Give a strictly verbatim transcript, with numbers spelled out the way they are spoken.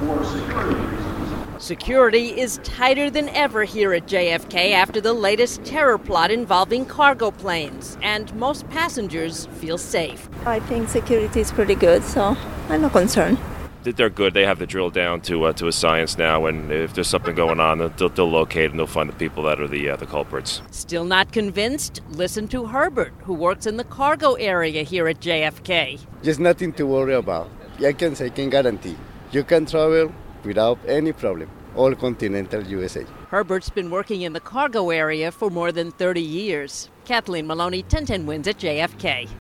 for security reasons. Security is tighter than ever here at J F K after the latest terror plot involving cargo planes, and most passengers feel safe. I think security is pretty good, so I'm not concerned. They're good. They have the drill down to uh, to a science now, and if there's something going on, they'll, they'll locate and they'll find the people that are the uh, the culprits. Still not convinced? Listen to Herbert, who works in the cargo area here at J F K. Just nothing to worry about. I can say, can guarantee. You can travel without any problem. All continental U S A. Herbert's been working in the cargo area for more than thirty years. Kathleen Maloney, ten ten Wins at J F K.